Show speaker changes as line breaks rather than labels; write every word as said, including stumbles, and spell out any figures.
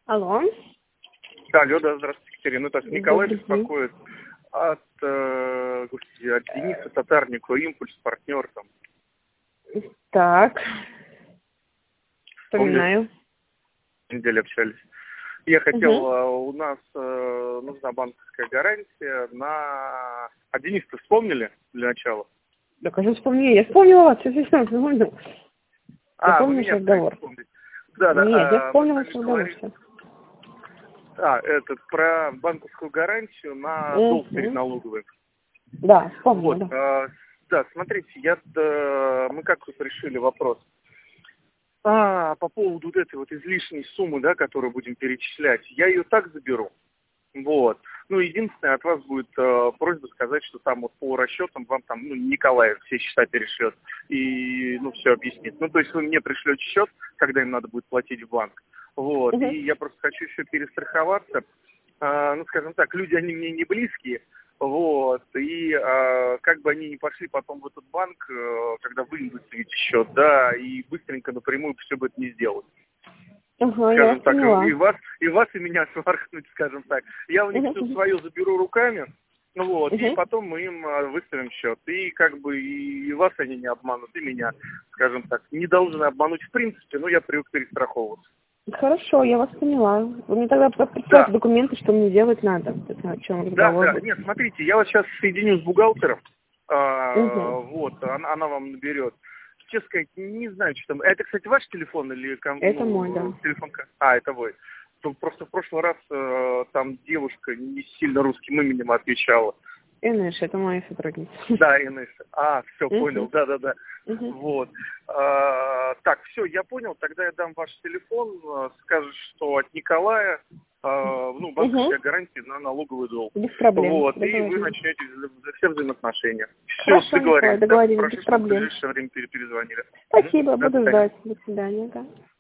Алло.
Да, алло, да, здравствуйте, Екатерина. Это Николай
Добрый
беспокоит от, э, господи, от Дениса Татарникова, импульс, партнер там.
Так.
Помнишь,
Вспоминаю.
на неделе общались. Я хотел,
Угу.
э, у нас э, нужна банковская гарантия на... А Денис-то вспомнили для начала?
Да, конечно, вспомнила. Я вспомнила вас, все, все, все, вспомнила. Я
А, вы
помню
меня
наш разговор.
вспомнили. Да, да,
Нет, я
а, мы с
вспомнила
вами
ваш
же
разговор,
говорили.
все.
А, этот, про банковскую гарантию на долг перед
Угу.
налоговой.
Да, вспомнила,
Вот,
да.
э, да, смотрите, я, э, мы как тут решили вопрос. А, по поводу вот этой вот излишней суммы, да, которую будем перечислять, я ее так заберу. Вот. Ну, единственное, от вас будет э, просьба сказать, что там вот по расчетам вам там, ну, Николай все счета перешлет и, ну, все объяснит. Ну, то есть вы мне пришлете счет, когда им надо будет платить в банк. Вот.
Угу.
И я просто хочу еще перестраховаться. Э, ну, скажем так, люди, они мне не близкие. Вот, и э, как бы они не пошли потом в этот банк, э, когда вы им выставите счет, да, и быстренько напрямую все бы это не сделать.
Ага, я
Скажем
вас
так,
поняла.
и вас, и вас, и меня сваркнуть, скажем так. Я у них
Угу.
все свое заберу руками, ну вот, и
Угу.
потом мы им э, выставим счет. И как бы и вас они не обманут, и меня, скажем так, не должны обмануть в принципе, но я привык перестраховываться.
Хорошо, я вас поняла. Вы мне тогда присылайте
Да,
документы, что мне делать надо. О чем
да,
разговор
да.
будет.
Нет, смотрите, я вас сейчас соединю с бухгалтером.
Угу.
А, вот, она, она вам наберет. Честно сказать, не знаю, что там. Это, кстати, ваш телефон или ком-
Это мой, да.
ну, телефон? ко- А, это вы. То Просто в прошлый раз э, там девушка не сильно русским именем отвечала.
Инеш, это моя сотрудница.
Да, Инесса. А, все, понял,
Угу.
да-да-да.
Угу.
Вот. А, так, все, я понял. Тогда я дам ваш телефон. э, Скажешь, что от Николая, э, ну,
Угу.
банковская гарантия на налоговый долг.
Без проблем.
Вот, и вы
Договорились.
начнете за все взаимоотношения. Все,
Хорошо, Николай,
договорились, да?
договорились,
Прошу,
без
чтобы в
проблем.
ближайшее время пере- перезвонили. Мгм.
Спасибо,
Да, до
буду
свидания.
ждать. До свидания. Да.